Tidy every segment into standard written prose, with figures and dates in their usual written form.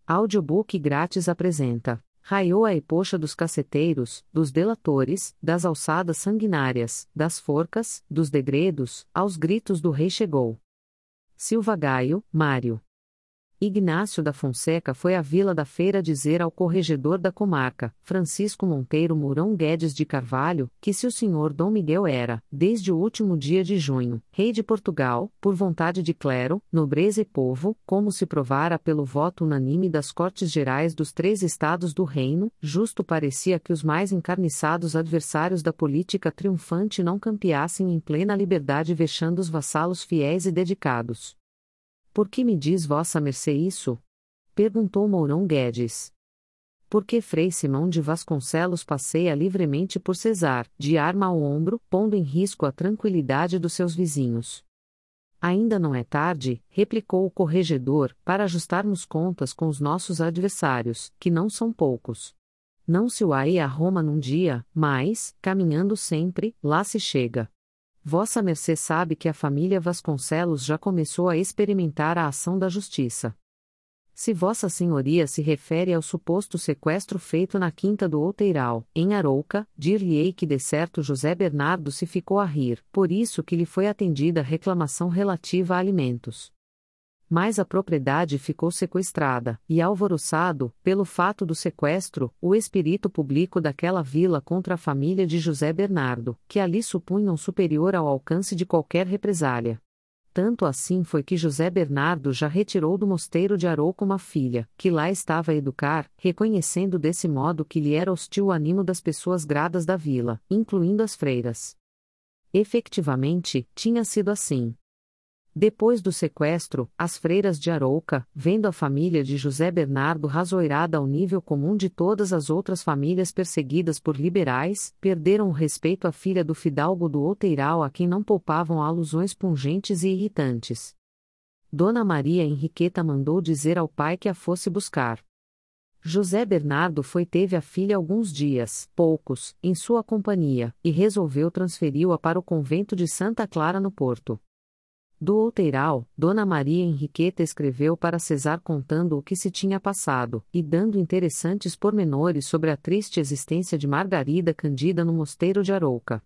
Audiobook grátis apresenta: raiou a epocha dos caceteiros, dos delatores, das alçadas sanguinárias, das forcas, dos degredos, aos gritos do rei chegou. Silva Gaio, Mário. Ignácio da Fonseca foi à Vila da Feira dizer ao corregedor da comarca, Francisco Monteiro Mourão Guedes de Carvalho, que se o senhor Dom Miguel era, desde o último dia de junho, rei de Portugal, por vontade de clero, nobreza e povo, como se provara pelo voto unanime das Cortes Gerais dos 3 estados do reino, justo parecia que os mais encarniçados adversários da política triunfante não campeassem em plena liberdade vexando os vassalos fiéis e dedicados. Por que me diz vossa mercê isso? Perguntou Mourão Guedes. Porque Frei Simão de Vasconcelos passeia livremente por Cesar, de arma ao ombro, pondo em risco a tranquilidade dos seus vizinhos. Ainda não é tarde, replicou o corregedor, para ajustarmos contas com os nossos adversários, que não são poucos. Não se uaie a Roma num dia, mas, caminhando sempre, lá se chega. Vossa mercê sabe que a família Vasconcelos já começou a experimentar a ação da justiça. Se vossa senhoria se refere ao suposto sequestro feito na quinta do Outeiral, em Arouca, dir-lhe-ei que de certo José Bernardo se ficou a rir, por isso que lhe foi atendida a reclamação relativa a alimentos. Mas a propriedade ficou sequestrada, e alvoroçado, pelo fato do sequestro, o espírito público daquela vila contra a família de José Bernardo, que ali supunham superior ao alcance de qualquer represália. Tanto assim foi que José Bernardo já retirou do mosteiro de Arouca uma filha, que lá estava a educar, reconhecendo desse modo que lhe era hostil o ânimo das pessoas gradas da vila, incluindo as freiras. Efectivamente, tinha sido assim. Depois do sequestro, as freiras de Arouca, vendo a família de José Bernardo razoirada ao nível comum de todas as outras famílias perseguidas por liberais, perderam o respeito à filha do fidalgo do Outeiral a quem não poupavam alusões pungentes e irritantes. Dona Maria Henriqueta mandou dizer ao pai que a fosse buscar. José Bernardo teve a filha alguns dias, poucos, em sua companhia, e resolveu transferi-a para o convento de Santa Clara no Porto. Do Outeiral, Dona Maria Henriqueta escreveu para Cesar contando o que se tinha passado, e dando interessantes pormenores sobre a triste existência de Margarida Candida no mosteiro de Arouca.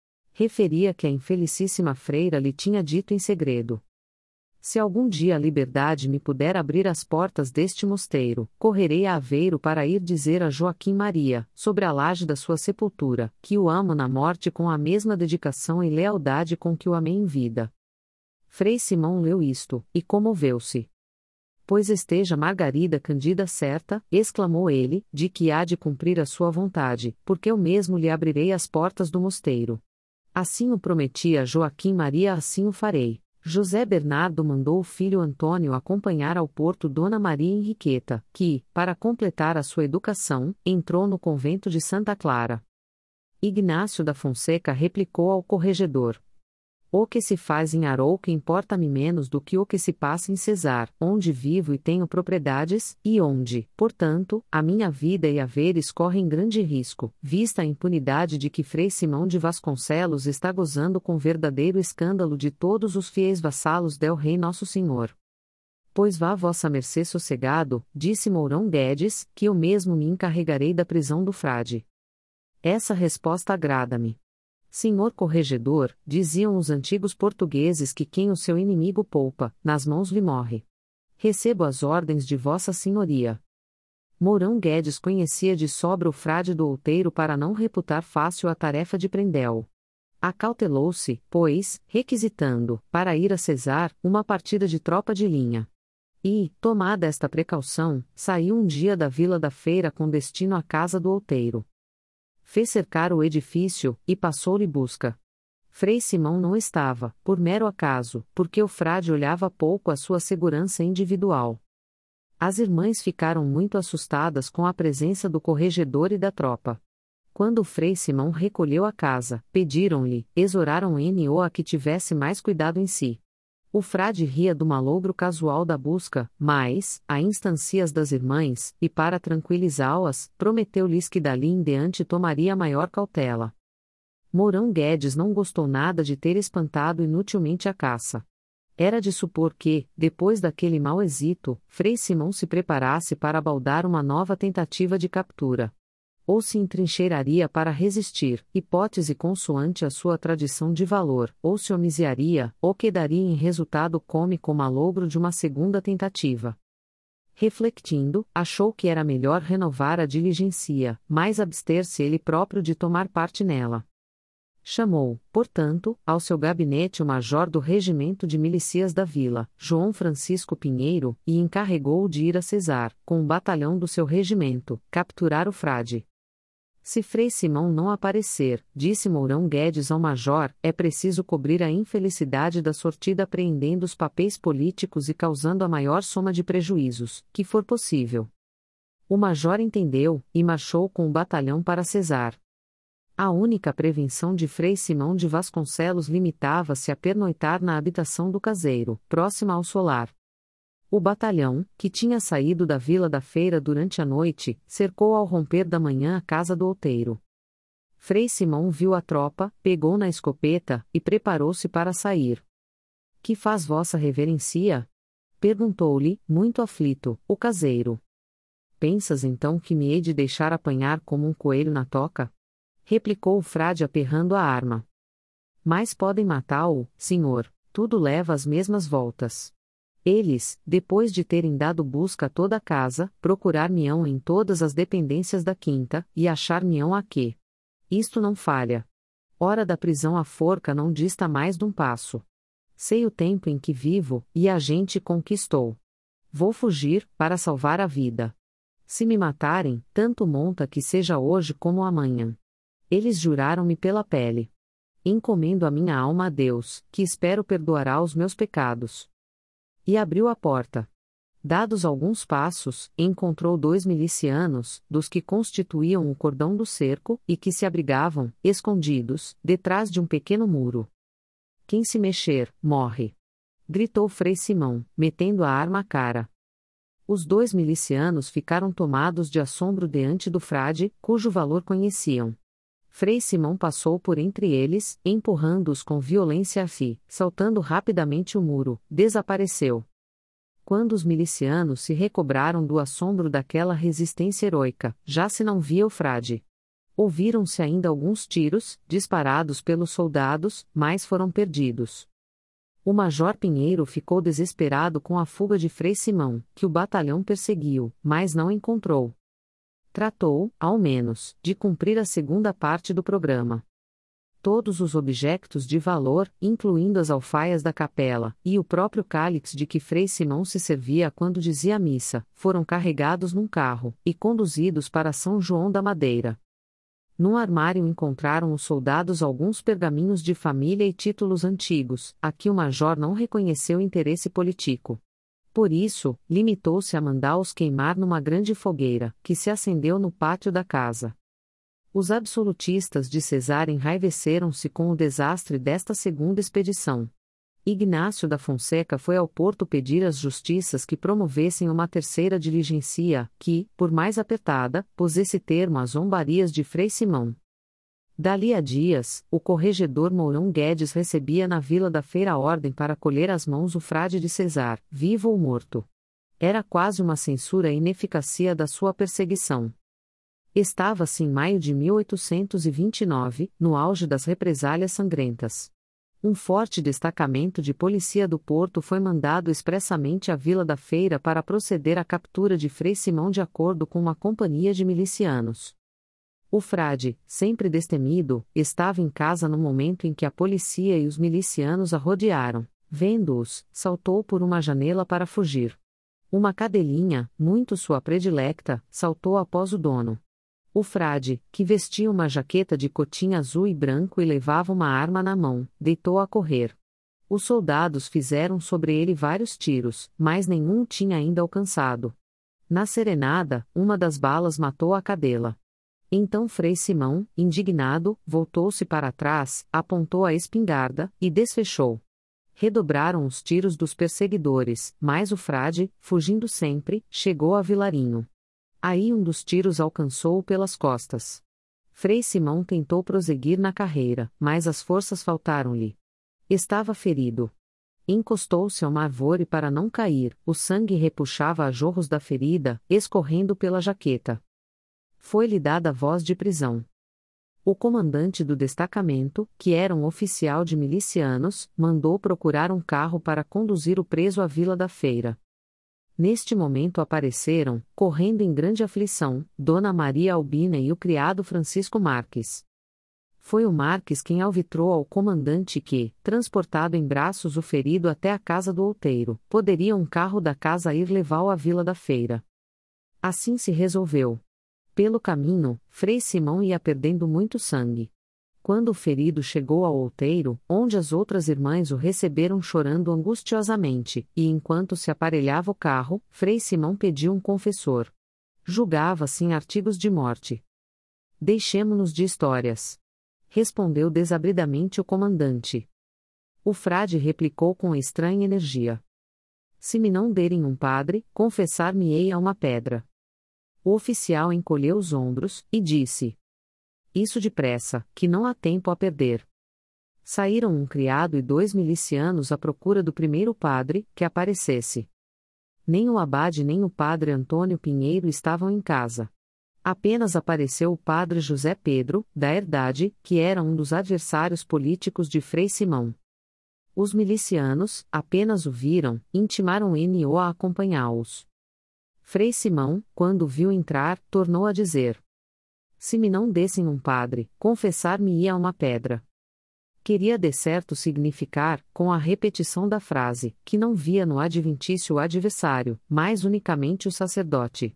Referia que a infelicíssima freira lhe tinha dito em segredo: se algum dia a liberdade me puder abrir as portas deste mosteiro, correrei a Aveiro para ir dizer a Joaquim Maria, sobre a laje da sua sepultura, que o amo na morte com a mesma dedicação e lealdade com que o amei em vida. Frei Simão leu isto, e comoveu-se. Pois esteja Margarida Candida certa, exclamou ele, de que há de cumprir a sua vontade, porque eu mesmo lhe abrirei as portas do mosteiro. Assim o prometia Joaquim Maria, assim o farei. José Bernardo mandou o filho Antônio acompanhar ao Porto Dona Maria Henriqueta, que, para completar a sua educação, entrou no convento de Santa Clara. Ignácio da Fonseca replicou ao corregedor: o que se faz em Arouca importa-me menos do que o que se passa em Cesar, onde vivo e tenho propriedades, e onde, portanto, a minha vida e haveres correm grande risco, vista a impunidade de que Frei Simão de Vasconcelos está gozando com verdadeiro escândalo de todos os fiéis vassalos del Rei Nosso Senhor. Pois vá vossa mercê sossegado, disse Mourão Guedes, que eu mesmo me encarregarei da prisão do frade. Essa resposta agrada-me. Senhor corregedor, diziam os antigos portugueses que quem o seu inimigo poupa, nas mãos lhe morre. Recebo as ordens de vossa senhoria. Mourão Guedes conhecia de sobra o frade do Outeiro para não reputar fácil a tarefa de prendê-lo. Acautelou-se, pois, requisitando, para ir a Cesar, uma partida de tropa de linha. E, tomada esta precaução, saiu um dia da Vila da Feira com destino à casa do Outeiro. Fez cercar o edifício, e passou-lhe busca. Frei Simão não estava, por mero acaso, porque o frade olhava pouco a sua segurança individual. As irmãs ficaram muito assustadas com a presença do corregedor e da tropa. Quando o Frei Simão recolheu a casa, pediram-lhe, exoraram-no a que tivesse mais cuidado em si. O frade ria do malogro casual da busca, mas, a instancias das irmãs, e para tranquilizá-las, prometeu-lhes que dali em diante tomaria maior cautela. Mourão Guedes não gostou nada de ter espantado inutilmente a caça. Era de supor que, depois daquele mau êxito, Frei Simão se preparasse para baldar uma nova tentativa de captura. Ou se entrincheiraria para resistir, hipótese consoante a sua tradição de valor, ou se homiziaria, ou quedaria em resultado cômico malogro de uma segunda tentativa. Refletindo, achou que era melhor renovar a diligencia, mas abster-se ele próprio de tomar parte nela. Chamou, portanto, ao seu gabinete o major do regimento de milícias da vila, João Francisco Pinheiro, e encarregou-o de ir a Cesar, com um batalhão do seu regimento, capturar o frade. Se Frei Simão não aparecer, disse Mourão Guedes ao major, é preciso cobrir a infelicidade da sortida apreendendo os papéis políticos e causando a maior soma de prejuízos, que for possível. O major entendeu, e marchou com o batalhão para Cesar. A única prevenção de Frei Simão de Vasconcelos limitava-se a pernoitar na habitação do caseiro, próxima ao solar. O batalhão, que tinha saído da Vila da Feira durante a noite, cercou ao romper da manhã a casa do outeiro. Frei Simão viu a tropa, pegou na escopeta, e preparou-se para sair. Que faz vossa reverencia? Perguntou-lhe, muito aflito, o caseiro. Pensas então que me hei de deixar apanhar como um coelho na toca? Replicou o frade aperrando a arma. Mas podem matá-lo, senhor, tudo leva as mesmas voltas. Eles, depois de terem dado busca a toda a casa, procurar-me-ão em todas as dependências da quinta, e achar-me-ão aqui. Isto não falha. Hora da prisão a forca não dista mais de um passo. Sei o tempo em que vivo, e a gente com que estou. Vou fugir, para salvar a vida. Se me matarem, tanto monta que seja hoje como amanhã. Eles juraram-me pela pele. Encomendo a minha alma a Deus, que espero perdoará os meus pecados. E abriu a porta. Dados alguns passos, encontrou 2 milicianos, dos que constituíam o cordão do cerco, e que se abrigavam, escondidos, detrás de um pequeno muro. Quem se mexer, morre. Gritou Frei Simão, metendo a arma à cara. Os 2 milicianos ficaram tomados de assombro diante do frade, cujo valor conheciam. Frei Simão passou por entre eles, empurrando-os com violência saltando rapidamente o muro, desapareceu. Quando os milicianos se recobraram do assombro daquela resistência heroica, já se não via o frade. Ouviram-se ainda alguns tiros, disparados pelos soldados, mas foram perdidos. O major Pinheiro ficou desesperado com a fuga de Frei Simão, que o batalhão perseguiu, mas não encontrou. Tratou, ao menos, de cumprir a segunda parte do programa. Todos os objetos de valor, incluindo as alfaias da capela, e o próprio cálice de que Frei Simão se servia quando dizia a missa, foram carregados num carro, e conduzidos para São João da Madeira. Num armário encontraram os soldados alguns pergaminhos de família e títulos antigos, a que o major não reconheceu interesse político. Por isso, limitou-se a mandá-os queimar numa grande fogueira, que se acendeu no pátio da casa. Os absolutistas de Cesar enraiveceram-se com o desastre desta segunda expedição. Ignácio da Fonseca foi ao Porto pedir às justiças que promovessem uma terceira diligencia, que, por mais apertada, pusesse termo às zombarias de Frei Simão. Dali a dias, o corregedor Mourão Guedes recebia na Vila da Feira a ordem para colher às mãos o frade de Cesar, vivo ou morto. Era quase uma censura ineficácia da sua perseguição. Estava-se em maio de 1829, no auge das represálias sangrentas. Um forte destacamento de polícia do Porto foi mandado expressamente à Vila da Feira para proceder à captura de Frei Simão de acordo com uma companhia de milicianos. O frade, sempre destemido, estava em casa no momento em que a polícia e os milicianos a rodearam. Vendo-os, saltou por uma janela para fugir. Uma cadelinha, muito sua predilecta, saltou após o dono. O frade, que vestia uma jaqueta de cotim azul e branco e levava uma arma na mão, deitou a correr. Os soldados fizeram sobre ele vários tiros, mas nenhum tinha ainda alcançado. Na serenada, uma das balas matou a cadela. Então Frei Simão, indignado, voltou-se para trás, apontou a espingarda, e desfechou. Redobraram os tiros dos perseguidores, mas o frade, fugindo sempre, chegou a Vilarinho. Aí um dos tiros alcançou-o pelas costas. Frei Simão tentou prosseguir na carreira, mas as forças faltaram-lhe. Estava ferido. Encostou-se a uma árvore para não cair, o sangue repuxava a jorros da ferida, escorrendo pela jaqueta. Foi-lhe dada voz de prisão. O comandante do destacamento, que era um oficial de milicianos, mandou procurar um carro para conduzir o preso à Vila da Feira. Neste momento apareceram, correndo em grande aflição, Dona Maria Albina e o criado Francisco Marques. Foi o Marques quem alvitrou ao comandante que, transportado em braços o ferido até a casa do outeiro, poderia um carro da casa ir levá-lo à Vila da Feira. Assim se resolveu. Pelo caminho, Frei Simão ia perdendo muito sangue. Quando o ferido chegou ao outeiro, onde as outras irmãs o receberam chorando angustiosamente, e enquanto se aparelhava o carro, Frei Simão pediu um confessor. Julgava-se em artigos de morte. Deixemo-nos de histórias. Respondeu desabridamente o comandante. O frade replicou com estranha energia. Se me não derem um padre, confessar-me-ei a uma pedra. O oficial encolheu os ombros, e disse: Isso depressa, que não há tempo a perder. Saíram um criado e 2 milicianos à procura do primeiro padre, que aparecesse. Nem o abade nem o padre Antônio Pinheiro estavam em casa. Apenas apareceu o padre José Pedro, da Herdade, que era um dos adversários políticos de Frei Simão. Os milicianos, apenas o viram, intimaram N.O. a acompanhá-los. Frei Simão, quando o viu entrar, tornou a dizer: Se me não dessem um padre, confessar-me-ia a uma pedra. Queria de certo significar, com a repetição da frase, que não via no adventício o adversário, mas unicamente o sacerdote.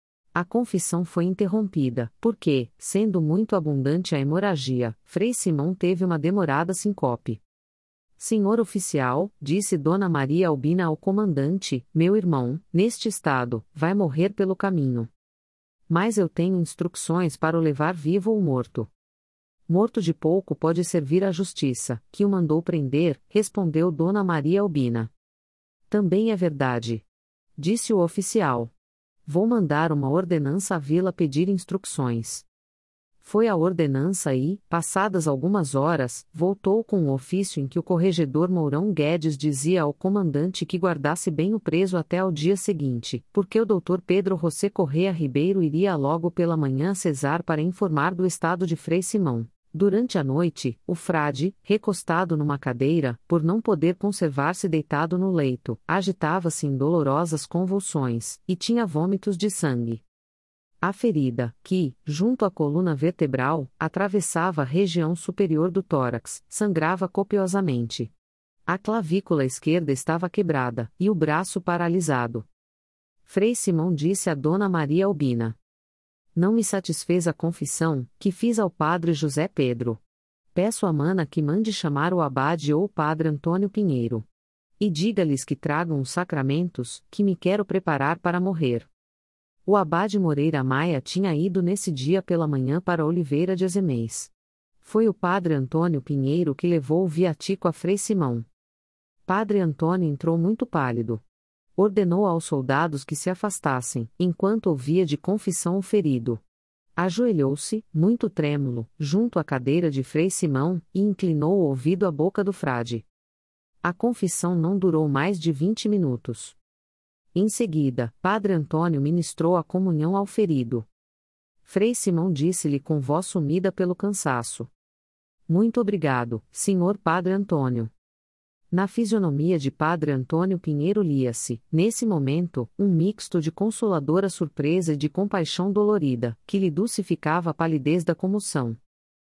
A confissão foi interrompida, porque, sendo muito abundante a hemorragia, Frei Simão teve uma demorada sincope. Senhor oficial, disse Dona Maria Albina ao comandante, meu irmão, neste estado, vai morrer pelo caminho. Mas eu tenho instruções para o levar vivo ou morto. Morto de pouco pode servir à justiça, que o mandou prender, respondeu Dona Maria Albina. Também é verdade. Disse o oficial. Vou mandar uma ordenança à vila pedir instruções. Foi a ordenança e, passadas algumas horas, voltou com um ofício em que o corregedor Mourão Guedes dizia ao comandante que guardasse bem o preso até ao dia seguinte, porque o Dr. Pedro José Correa Ribeiro iria logo pela manhã a Cesar para informar do estado de Frei Simão. Durante a noite, o frade, recostado numa cadeira, por não poder conservar-se deitado no leito, agitava-se em dolorosas convulsões, e tinha vômitos de sangue. A ferida, que, junto à coluna vertebral, atravessava a região superior do tórax, sangrava copiosamente. A clavícula esquerda estava quebrada, e o braço paralisado. Frei Simão disse a Dona Maria Albina: Não me satisfez a confissão, que fiz ao padre José Pedro. Peço a mana que mande chamar o abade ou o padre Antônio Pinheiro. E diga-lhes que tragam os sacramentos, que me quero preparar para morrer. O abade Moreira Maia tinha ido nesse dia pela manhã para Oliveira de Azeméis. Foi o padre Antônio Pinheiro que levou o viatico a Frei Simão. Padre Antônio entrou muito pálido. Ordenou aos soldados que se afastassem, enquanto ouvia de confissão o ferido. Ajoelhou-se, muito trêmulo, junto à cadeira de Frei Simão, e inclinou o ouvido à boca do frade. A confissão não durou mais de 20 minutos. Em seguida, Padre Antônio ministrou a comunhão ao ferido. Frei Simão disse-lhe com voz sumida pelo cansaço: Muito obrigado, senhor Padre Antônio. Na fisionomia de Padre Antônio Pinheiro lia-se, nesse momento, um mixto de consoladora surpresa e de compaixão dolorida, que lhe dulcificava a palidez da comoção.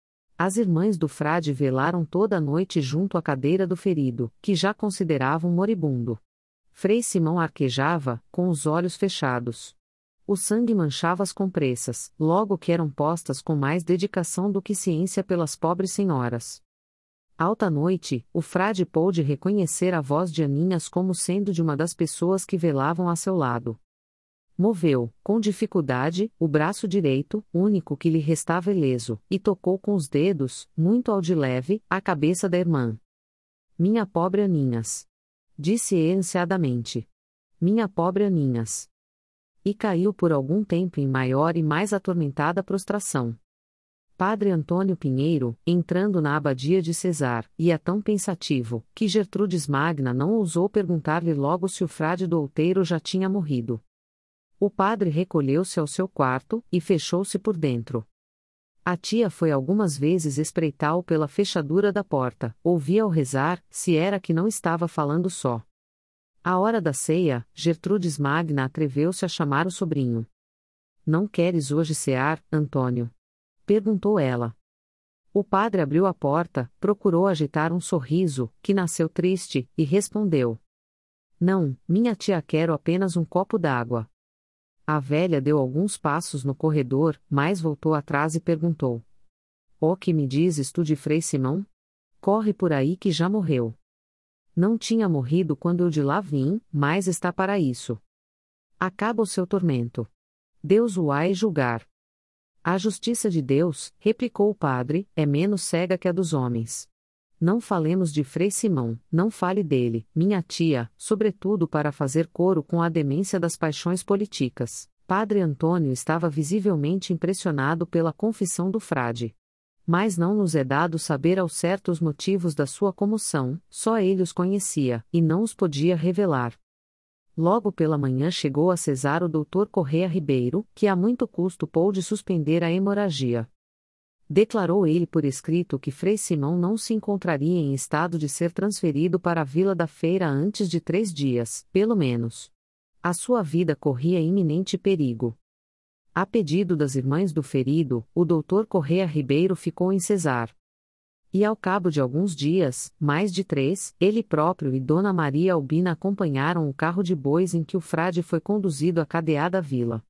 As irmãs do frade velaram toda a noite junto à cadeira do ferido, que já consideravam moribundo. Frei Simão arquejava, com os olhos fechados. O sangue manchava as compressas, logo que eram postas com mais dedicação do que ciência pelas pobres senhoras. Alta noite, o frade pôde reconhecer a voz de Aninhas como sendo de uma das pessoas que velavam a seu lado. Moveu, com dificuldade, o braço direito, único que lhe restava ileso, e tocou com os dedos, muito ao de leve, a cabeça da irmã. Minha pobre Aninhas. Disse-e ansiadamente. Minha pobre Aninhas. E caiu por algum tempo em maior e mais atormentada prostração. Padre Antônio Pinheiro, entrando na abadia de Cesar, ia tão pensativo, que Gertrudes Magna não ousou perguntar-lhe logo se o frade do outeiro já tinha morrido. O padre recolheu-se ao seu quarto, e fechou-se por dentro. A tia foi algumas vezes espreitá-lo pela fechadura da porta, ouvia-o rezar, se era que não estava falando só. À hora da ceia, Gertrudes Magna atreveu-se a chamar o sobrinho. Não queres hoje cear, Antônio? Perguntou ela. O padre abriu a porta, procurou agitar um sorriso, que nasceu triste, e respondeu: Não, minha tia, quero apenas um copo d'água. A velha deu alguns passos no corredor, mas voltou atrás e perguntou: Que me dizes tu de Frei Simão? Corre por aí que já morreu. Não tinha morrido quando eu de lá vim, mas está para isso. Acaba o seu tormento. Deus o há de julgar. A justiça de Deus, replicou o padre, é menos cega que a dos homens. Não falemos de Frei Simão, não fale dele, minha tia, sobretudo para fazer coro com a demência das paixões políticas. Padre Antônio estava visivelmente impressionado pela confissão do frade. Mas não nos é dado saber ao certo os motivos da sua comoção, só ele os conhecia, e não os podia revelar. Logo pela manhã chegou a Cesar o doutor Correa Ribeiro, que a muito custo pôde suspender a hemorragia. Declarou ele por escrito que Frei Simão não se encontraria em estado de ser transferido para a Vila da Feira antes de 3 dias, pelo menos. A sua vida corria iminente perigo. A pedido das irmãs do ferido, o doutor Correa Ribeiro ficou em Cesar. E ao cabo de alguns dias, mais de 3, ele próprio e Dona Maria Albina acompanharam o carro de bois em que o frade foi conduzido à cadeada vila.